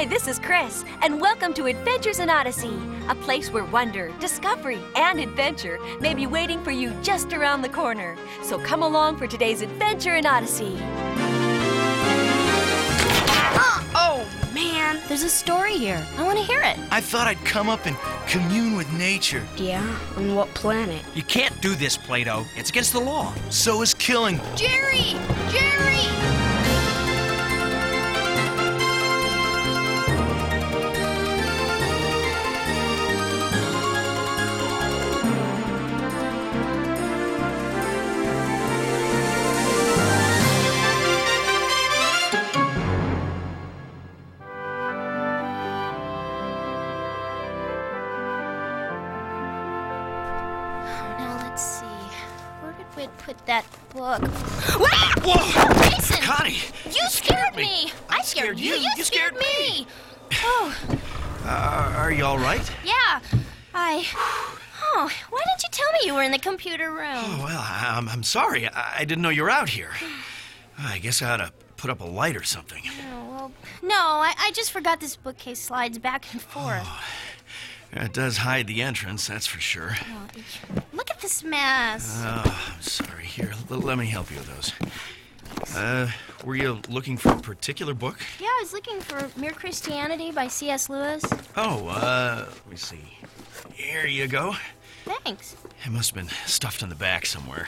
Hi, this is Chris, and welcome to Adventures in Odyssey, a place where wonder, discovery, and adventure may be waiting for you just around the corner. So come along for today's Adventure in Odyssey. Oh, man. There's a story here. I want to hear it. I thought I'd come up and commune with nature. Yeah? On what planet? You can't do this, Plato. It's against the law. So is killing. Jerry! Jerry! Put that book. Whoa! Jason! Connie! You scared me! I scared you! You scared me! Oh. Are you all right? Yeah. Oh, why didn't you tell me you were in the computer room? Oh, well, I'm sorry. I didn't know you were out here. I guess I ought to put up a light or something. Oh, well, no, I just forgot this bookcase slides back and forth. Oh, it does hide the entrance, that's for sure. Oh, look at this mess. Oh, I'm sorry. Here, let me help you with those. Were you looking for a particular book? Yeah, I was looking for Mere Christianity by C.S. Lewis. Oh, let me see. Here you go. Thanks. It must have been stuffed in the back somewhere.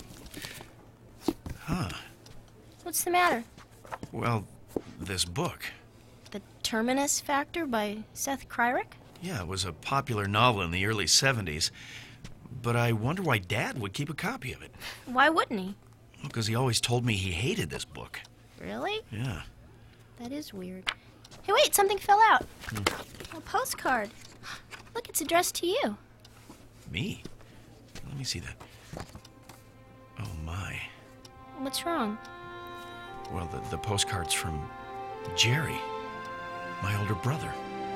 Huh. What's the matter? Well, this book. The Terminus Factor by Seth Kreirik? Yeah, it was a popular novel in the early 70s. But I wonder why Dad would keep a copy of it. Why wouldn't he? Because he always told me he hated this book. Really? Yeah. That is weird. Hey, wait, something fell out. A postcard. Look, it's addressed to you. Me? Let me see that. Oh, my. What's wrong? Well, the postcard's from Jerry, my older brother.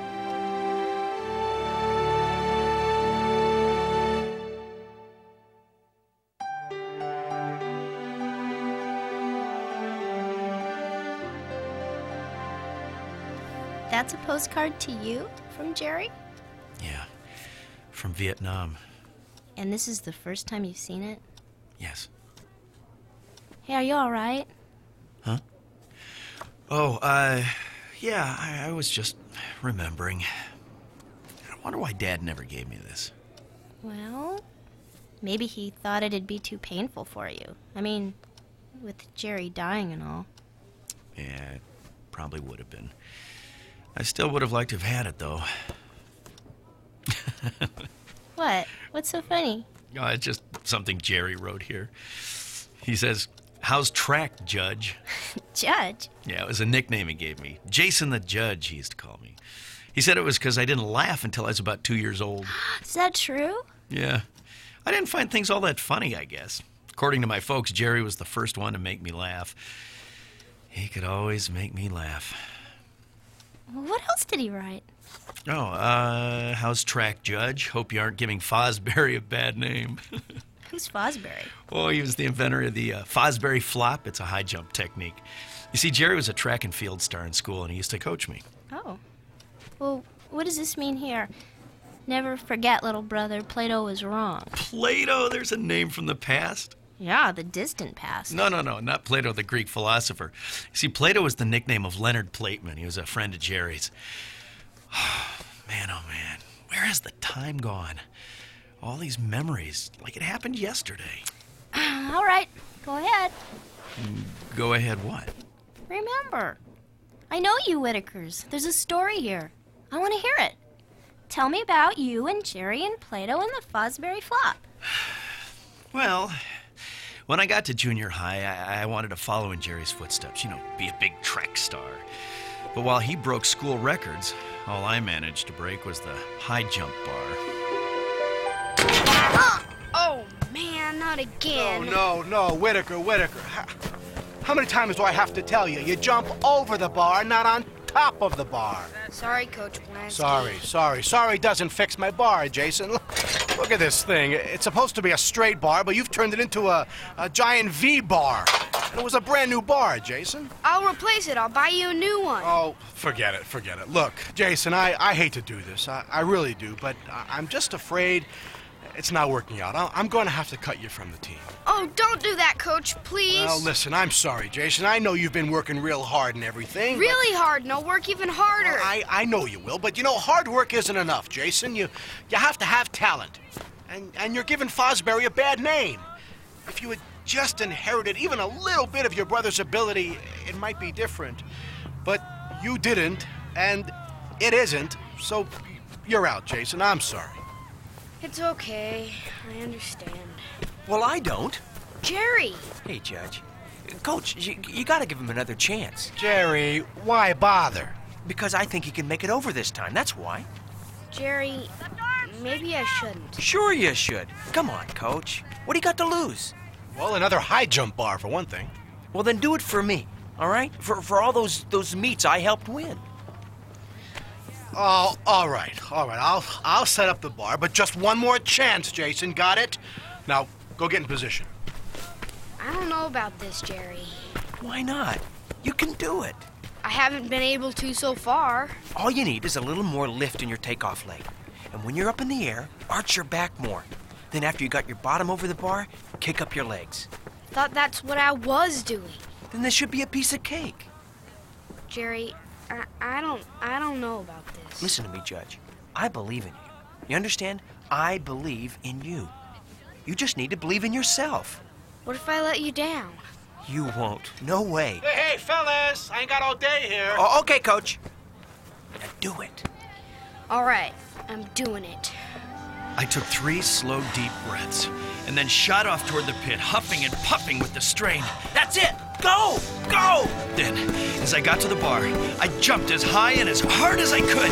That's a postcard to you from Jerry? Yeah, from Vietnam. And this is the first time you've seen it? Yes. Hey, are you all right? Huh? Oh, yeah, I was just remembering. I wonder why Dad never gave me this. Well, maybe he thought it'd be too painful for you. I mean, with Jerry dying and all. Yeah, it probably would have been. I still would have liked to have had it, though. What? What's so funny? Oh, it's just something Jerry wrote here. He says, "How's track, Judge?" Judge? Yeah, it was a nickname he gave me. Jason the Judge, he used to call me. He said it was because I didn't laugh until I was about 2 years old. Is that true? Yeah. I didn't find things all that funny, I guess. According to my folks, Jerry was the first one to make me laugh. He could always make me laugh. What else did he write? Oh, how's track, Judge? Hope you aren't giving Fosbury a bad name. Who's Fosbury? Oh, he was the inventor of the Fosbury flop. It's a high jump technique. You see, Jerry was a track and field star in school, and he used to coach me. Oh. Well, what does this mean here? Never forget, little brother, Plato was wrong. Plato? There's a name from the past. Yeah, the distant past. No, not Plato, the Greek philosopher. See, Plato was the nickname of Leonard Plateman. He was a friend of Jerry's. Oh, man. Where has the time gone? All these memories, like it happened yesterday. All right, go ahead. Go ahead what? Remember. I know you Whitakers. There's a story here. I want to hear it. Tell me about you and Jerry and Plato and the Fosbury flop. Well, when I got to junior high, I wanted to follow in Jerry's footsteps, be a big track star. But while he broke school records, all I managed to break was the high jump bar. Oh, man, not again. No, Whitaker. How many times do I have to tell you? You jump over the bar, not on top of the bar. Sorry, Coach Blansky. Sorry doesn't fix my bar, Jason. Look at this thing. It's supposed to be a straight bar, but you've turned it into a giant V bar. It was a brand new bar, Jason. I'll replace it. I'll buy you a new one. Oh, forget it. Look, Jason, I hate to do this. I really do, but I'm just afraid it's not working out. I'm going to have to cut you from the team. Oh, don't do that, Coach, please. Well, listen, I'm sorry, Jason. I know you've been working real hard and everything. Really hard, and I'll work even harder. Well, I know you will, but hard work isn't enough, Jason. You have to have talent. And you're giving Fosbury a bad name. If you had just inherited even a little bit of your brother's ability, it might be different. But you didn't, and it isn't, so you're out, Jason. I'm sorry. It's okay. I understand. Well, I don't. Jerry! Hey, Judge. Coach, you gotta give him another chance. Jerry, why bother? Because I think he can make it over this time, that's why. Jerry, maybe I shouldn't. Sure you should. Come on, Coach. What do you got to lose? Well, another high jump bar, for one thing. Well, then do it for me, all right? For all those meets I helped win. Oh, all right. I'll set up the bar, but just one more chance, Jason. Got it? Now, go get in position. I don't know about this, Jerry. Why not? You can do it. I haven't been able to so far. All you need is a little more lift in your takeoff leg. And when you're up in the air, arch your back more. Then after you got your bottom over the bar, kick up your legs. Thought that's what I was doing. Then this should be a piece of cake. Jerry, I don't know about this. Listen to me, Judge. I believe in you. You understand? I believe in you. You just need to believe in yourself. What if I let you down? You won't. No way. Hey, fellas. I ain't got all day here. Oh, okay, Coach. Now do it. All right, I'm doing it. I took 3 slow, deep breaths and then shot off toward the pit, huffing and puffing with the strain. That's it. Go! Go! Then, as I got to the bar, I jumped as high and as hard as I could.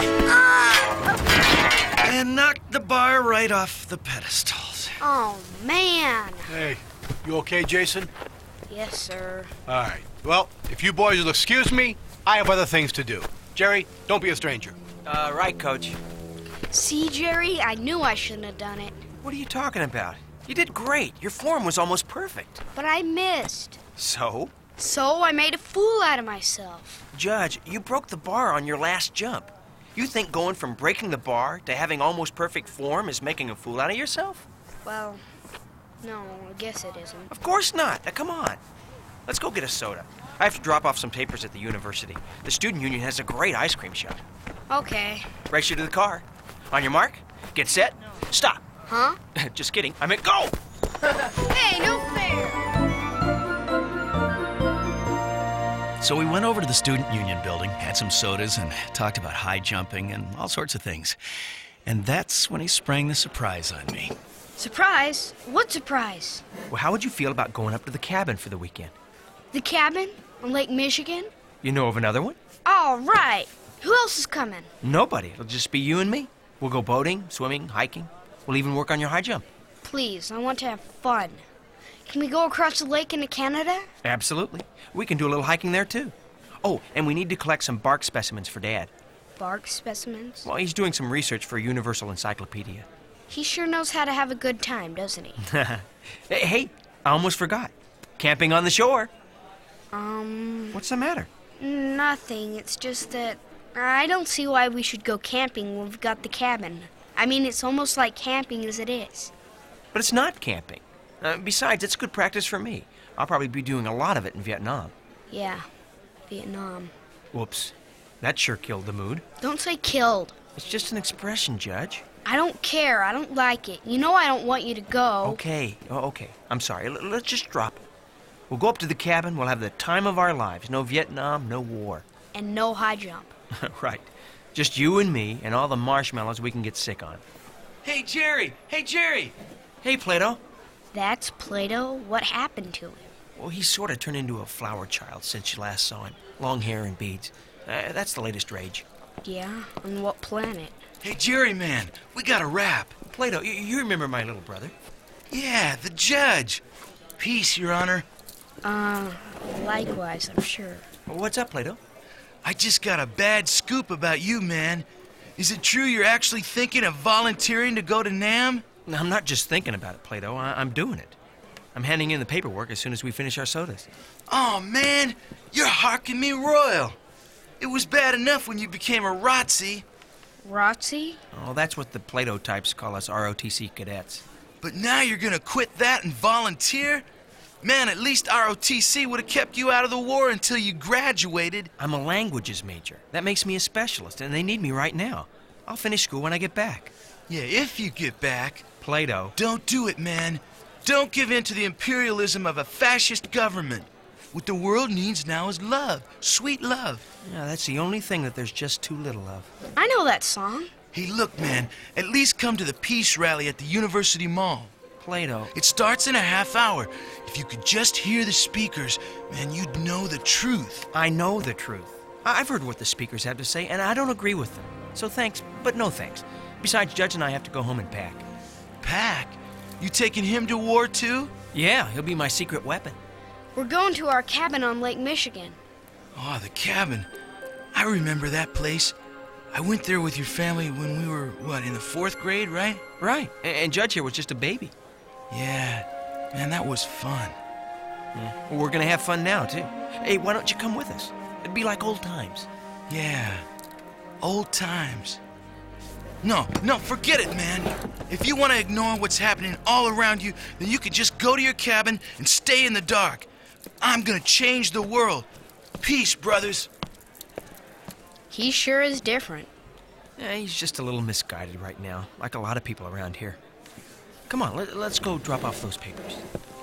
And knocked the bar right off the pedestals. Oh, man. Hey, you okay, Jason? Yes, sir. All right. Well, if you boys will excuse me, I have other things to do. Jerry, don't be a stranger. Right, Coach. See, Jerry, I knew I shouldn't have done it. What are you talking about? You did great. Your form was almost perfect. But I missed. So? So I made a fool out of myself. Judge, you broke the bar on your last jump. You think going from breaking the bar to having almost perfect form is making a fool out of yourself? Well, no, I guess it isn't. Of course not. Now, come on. Let's go get a soda. I have to drop off some papers at the university. The student union has a great ice cream shop. Okay. Race you to the car. On your mark, get set, stop. Huh? Just kidding. I meant go! Hey, no fair! So we went over to the student union building, had some sodas, and talked about high jumping and all sorts of things. And that's when he sprang the surprise on me. Surprise? What surprise? Well, how would you feel about going up to the cabin for the weekend? The cabin on Lake Michigan? You know of another one? All right. Who else is coming? Nobody. It'll just be you and me. We'll go boating, swimming, hiking. We'll even work on your high jump. Please, I want to have fun. Can we go across the lake into Canada? Absolutely. We can do a little hiking there, too. Oh, and we need to collect some bark specimens for Dad. Bark specimens? Well, he's doing some research for a universal encyclopedia. He sure knows how to have a good time, doesn't he? Hey, I almost forgot. Camping on the shore. What's the matter? Nothing. It's just that I don't see why we should go camping when we've got the cabin. I mean, it's almost like camping as it is. But it's not camping. Besides, it's good practice for me. I'll probably be doing a lot of it in Vietnam. Yeah, Vietnam. Whoops. That sure killed the mood. Don't say killed. It's just an expression, Judge. I don't care. I don't like it. You know I don't want you to go. Okay. I'm sorry. Let's just drop it. We'll go up to the cabin. We'll have the time of our lives. No Vietnam, no war. And no high jump. Right. Just you and me and all the marshmallows we can get sick on. Hey, Jerry! Hey, Plato. That's Plato? What happened to him? Well, he's sort of turned into a flower child since you last saw him. Long hair and beads. That's the latest rage. Yeah? On what planet? Hey, Jerry, man, we got a rap. Plato, you remember my little brother? Yeah, the judge. Peace, Your Honor. Likewise, I'm sure. What's up, Plato? I just got a bad scoop about you, man. Is it true you're actually thinking of volunteering to go to NAM? I'm not just thinking about it, Plato. I'm doing it. I'm handing in the paperwork as soon as we finish our sodas. Oh, man, you're harking me royal. It was bad enough when you became a ROTC, ROTC? Oh, that's what the Plato types call us ROTC cadets. but now you're gonna quit that and volunteer? Man, at least ROTC would have kept you out of the war until you graduated. I'm a languages major. That makes me a specialist, and they need me right now. I'll finish school when I get back. Yeah, if you get back. Plato. Don't do it, man. Don't give in to the imperialism of a fascist government. What the world needs now is love. Sweet love. Yeah, that's the only thing that there's just too little of. I know that song. Hey, look, man. At least come to the peace rally at the University Mall. Plato. It starts in a half hour. If you could just hear the speakers, man, you'd know the truth. I know the truth. I've heard what the speakers have to say, and I don't agree with them. So thanks, but no thanks. Besides, Judge and I have to go home and pack. Pack? You taking him to war, too? Yeah, he'll be my secret weapon. We're going to our cabin on Lake Michigan. Oh, the cabin. I remember that place. I went there with your family when we were, in the 4th grade, right? Right, and Judge here was just a baby. Yeah. Man, that was fun. Yeah. Well, we're gonna have fun now, too. Hey, why don't you come with us? It'd be like old times. Yeah. Old times. No, forget it, man. If you want to ignore what's happening all around you, then you can just go to your cabin and stay in the dark. I'm gonna change the world. Peace, brothers. He sure is different. Yeah, he's just a little misguided right now, like a lot of people around here. Come on, let's go drop off those papers.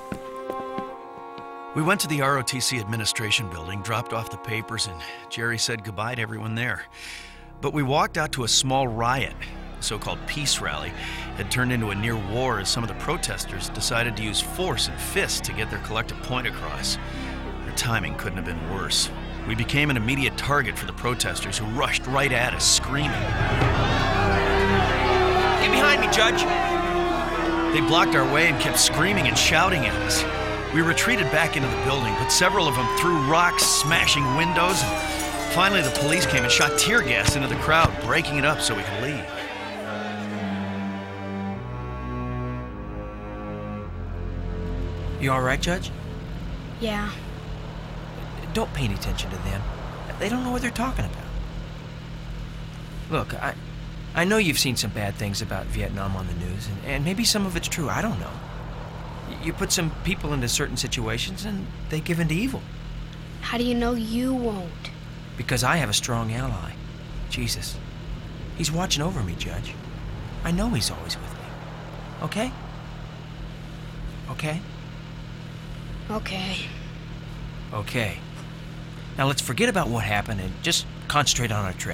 We went to the ROTC administration building, dropped off the papers, and Jerry said goodbye to everyone there. But we walked out to a small riot. The so-called peace rally had turned into a near war as some of the protesters decided to use force and fists to get their collective point across. Their timing couldn't have been worse. We became an immediate target for the protesters who rushed right at us, screaming. Get behind me, Judge! They blocked our way and kept screaming and shouting at us. We retreated back into the building, but several of them threw rocks, smashing windows, and finally the police came and shot tear gas into the crowd, breaking it up so we could leave. You all right, Judge? Yeah. Don't pay any attention to them. They don't know what they're talking about. Look, I know you've seen some bad things about Vietnam on the news, and maybe some of it's true, I don't know. You put some people into certain situations, and they give in to evil. How do you know you won't? Because I have a strong ally, Jesus. He's watching over me, Judge. I know he's always with me. Okay? Okay? Okay. Okay. Now let's forget about what happened and just concentrate on our trip.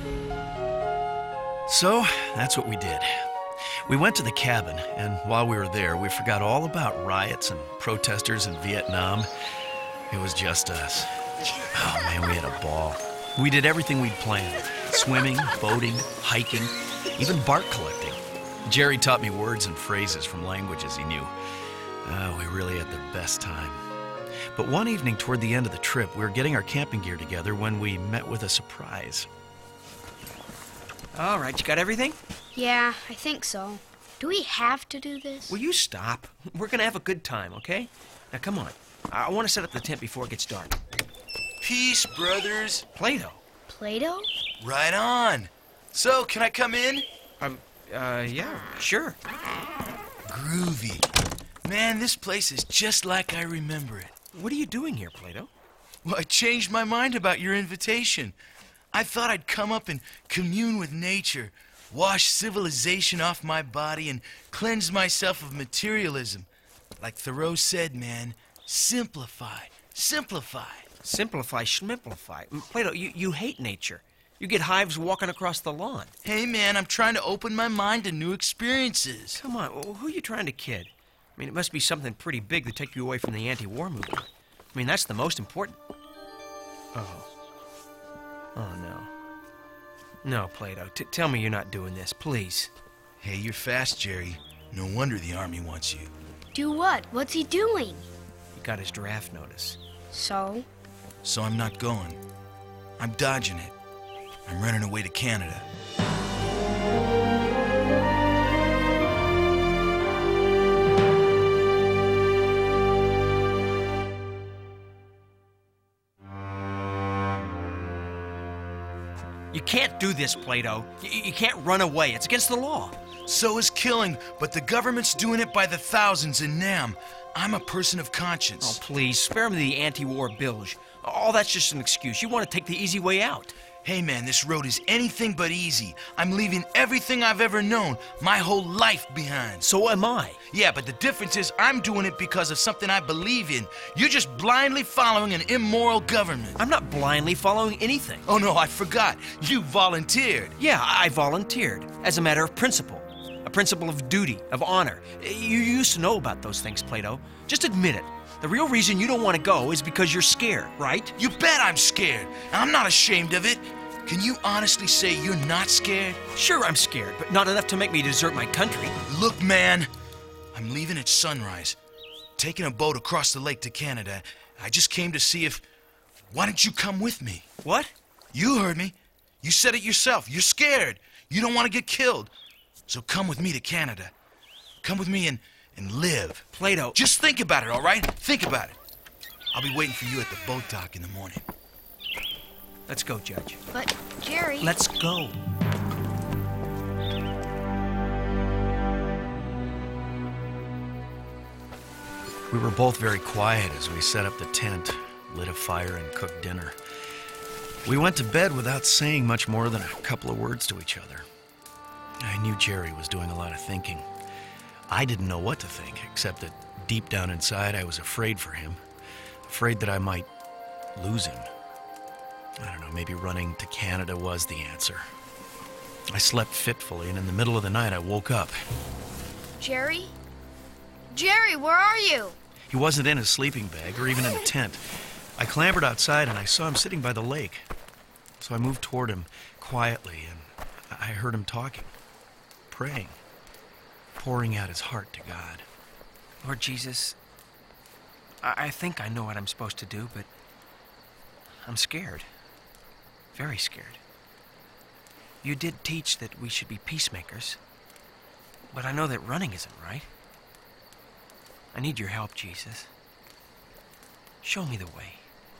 So, that's what we did. We went to the cabin, and while we were there, we forgot all about riots and protesters in Vietnam. It was just us. Oh, man, we had a ball. We did everything we'd planned. Swimming, boating, hiking, even bark collecting. Jerry taught me words and phrases from languages he knew. Oh, we really had the best time. But one evening toward the end of the trip, we were getting our camping gear together when we met with a surprise. All right, you got everything? Yeah, I think so. Do we have to do this? Will you stop? We're gonna have a good time, okay? Now come on. I want to set up the tent before it gets dark. Peace, brothers. Plato. Play-Doh? Right on. So, can I come in? Yeah, sure. Groovy. Man, this place is just like I remember it. What are you doing here, Plato? Well, I changed my mind about your invitation. I thought I'd come up and commune with nature, wash civilization off my body, and cleanse myself of materialism. Like Thoreau said, man, simplify, simplify. Simplify, schmimplify. Plato, you hate nature. You get hives walking across the lawn. Hey, man, I'm trying to open my mind to new experiences. Come on, who are you trying to kid? I mean, it must be something pretty big to take you away from the anti-war movement. I mean, that's the most important. Oh, no. No, Plato, tell me you're not doing this, please. Hey, you're fast, Jerry. No wonder the Army wants you. Do what? What's he doing? He got his draft notice. So? So I'm not going. I'm dodging it. I'm running away to Canada. You can't do this, Plato. You can't run away. It's against the law. So is killing, but the government's doing it by the thousands in Nam. I'm a person of conscience. Oh, please, spare me the anti-war bilge. All that's just an excuse. You want to take the easy way out. Hey man, this road is anything but easy. I'm leaving everything I've ever known, my whole life behind. So am I. Yeah, but the difference is I'm doing it because of something I believe in. You're just blindly following an immoral government. I'm not blindly following anything. Oh no, I forgot. You volunteered. Yeah, I volunteered as a matter of principle. A principle of duty, of honor. You used to know about those things, Plato. Just admit it. The real reason you don't want to go is because you're scared, right? You bet I'm scared. I'm not ashamed of it. Can you honestly say you're not scared? Sure, I'm scared, but not enough to make me desert my country. Look, man, I'm leaving at sunrise. Taking a boat across the lake to Canada. I just came to see if... Why don't you come with me? What? You heard me. You said it yourself. You're scared. You don't want to get killed. So come with me to Canada. Come with me and live. Plato. Just think about it, all right? Think about it. I'll be waiting for you at the boat dock in the morning. Let's go, Judge. But, Jerry... Let's go. We were both very quiet as we set up the tent, lit a fire, and cooked dinner. We went to bed without saying much more than a couple of words to each other. I knew Jerry was doing a lot of thinking. I didn't know what to think, except that deep down inside I was afraid for him. Afraid that I might lose him. I don't know, maybe running to Canada was the answer. I slept fitfully, and in the middle of the night I woke up. Jerry? Jerry, where are you? He wasn't in his sleeping bag or even in the tent. I clambered outside and I saw him sitting by the lake. So I moved toward him quietly, and I heard him talking, praying, pouring out his heart to God. Lord Jesus, I think I know what I'm supposed to do, but I'm scared. Very scared. You did teach that we should be peacemakers, but I know that running isn't right. I need your help, Jesus. Show me the way.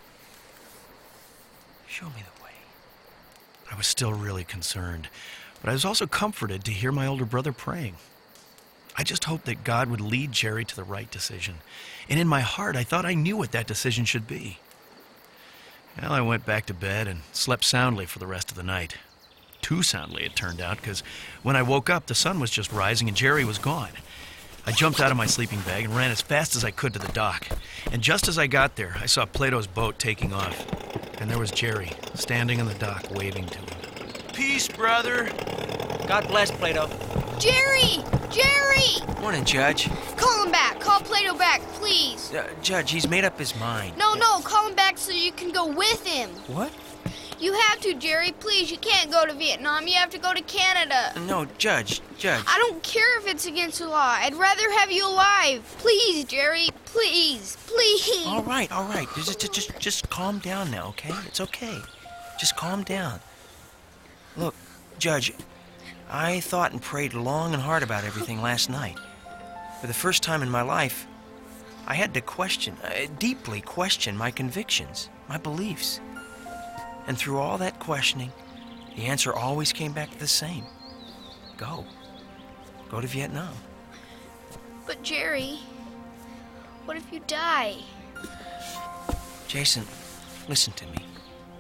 Show me the way. I was still really concerned, but I was also comforted to hear my older brother praying. I just hoped that God would lead Jerry to the right decision, and in my heart I thought I knew what that decision should be. Well, I went back to bed and slept soundly for the rest of the night. Too soundly, it turned out, because when I woke up, the sun was just rising and Jerry was gone. I jumped out of my sleeping bag and ran as fast as I could to the dock. And just as I got there, I saw Plato's boat taking off. And there was Jerry, standing on the dock, waving to him. Peace, brother. God bless, Plato. Jerry! Jerry! Morning, Judge. Call him back. Call Plato back, please. Judge, he's made up his mind. No, call him back so you can go with him. What? You have to, Jerry. Please, you can't go to Vietnam. You have to go to Canada. No, Judge. I don't care if it's against the law. I'd rather have you alive. Please, Jerry. Please. All right. Just calm down now, okay? It's okay. Just calm down. Look, Judge, I thought and prayed long and hard about everything last night. For the first time in my life, I had to deeply question my convictions, my beliefs. And through all that questioning, the answer always came back the same. Go. Go to Vietnam. But, Jerry, what if you die? Jason, listen to me.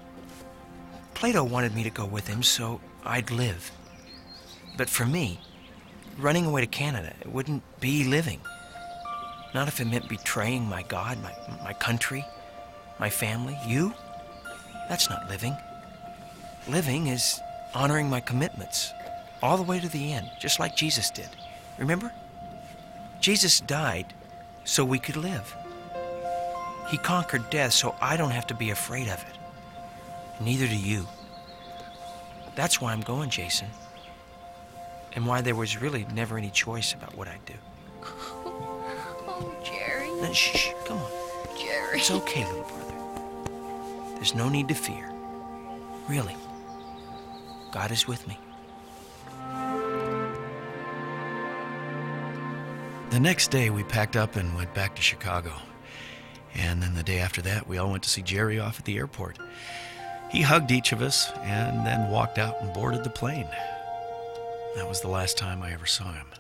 Plato wanted me to go with him so I'd live. But for me, running away to Canada, it wouldn't be living. Not if it meant betraying my God, my country, my family, you. That's not living. Living is honoring my commitments all the way to the end, just like Jesus did. Remember? Jesus died so we could live. He conquered death so I don't have to be afraid of it. Neither do you. That's why I'm going, Jason. And why there was really never any choice about what I'd do. Oh, Jerry. Now, shh, come on. Jerry. It's okay, little brother. There's no need to fear. Really. God is with me. The next day, we packed up and went back to Chicago. And then the day after that, we all went to see Jerry off at the airport. He hugged each of us and then walked out and boarded the plane. That was the last time I ever saw him.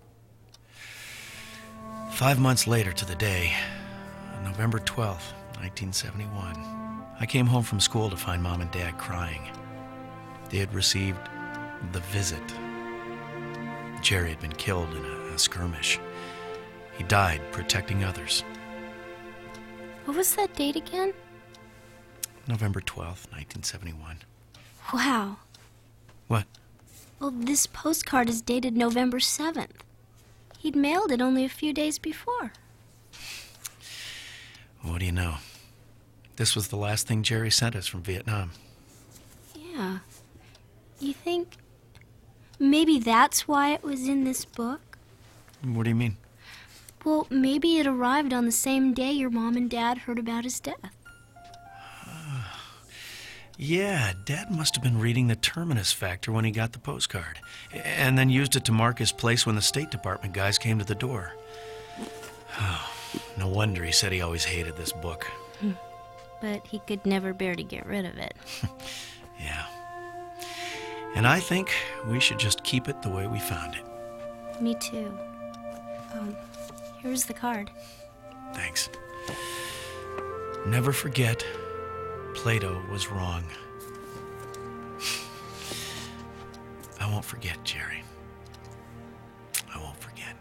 5 months later to the day, on November 12th, 1971, I came home from school to find Mom and Dad crying. They had received the visit. Jerry had been killed in a skirmish. He died protecting others. What was that date again? November 12th, 1971. Wow. What? Well, this postcard is dated November 7th. He'd mailed it only a few days before. What do you know? This was the last thing Jerry sent us from Vietnam. Yeah. You think maybe that's why it was in this book? What do you mean? Well, maybe it arrived on the same day your mom and dad heard about his death. Yeah, Dad must have been reading the Terminus Factor when he got the postcard, and then used it to mark his place when the State Department guys came to the door. Oh, no wonder he said he always hated this book. But he could never bear to get rid of it. Yeah. And I think we should just keep it the way we found it. Me too. Here's the card. Thanks. Never forget, Plato was wrong. I won't forget, Jerry. I won't forget.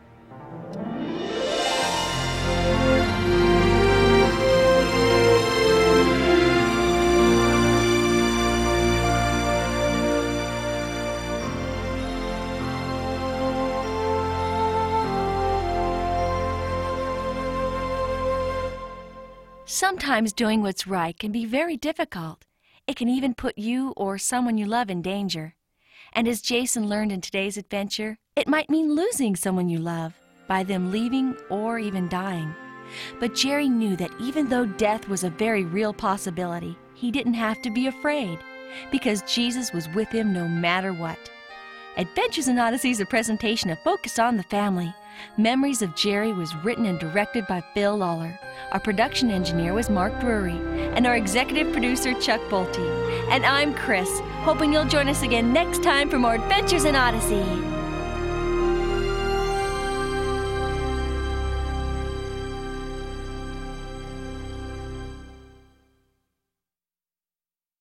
Sometimes doing what's right can be very difficult. It can even put you or someone you love in danger. And as Jason learned in today's adventure, it might mean losing someone you love, by them leaving or even dying. But Jerry knew that even though death was a very real possibility, he didn't have to be afraid, because Jesus was with him no matter what. Adventures in Odyssey is a presentation of Focus on the Family. Memories of Jerry was written and directed by Phil Lawler. Our production engineer was Mark Drury, and our executive producer, Chuck Bolte. And I'm Chris, hoping you'll join us again next time for more Adventures in Odyssey.